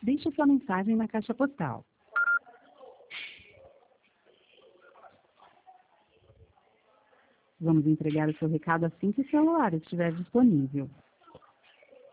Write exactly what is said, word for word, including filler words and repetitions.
Deixe sua mensagem na caixa postal. Vamos entregar o seu recado assim que o celular estiver disponível.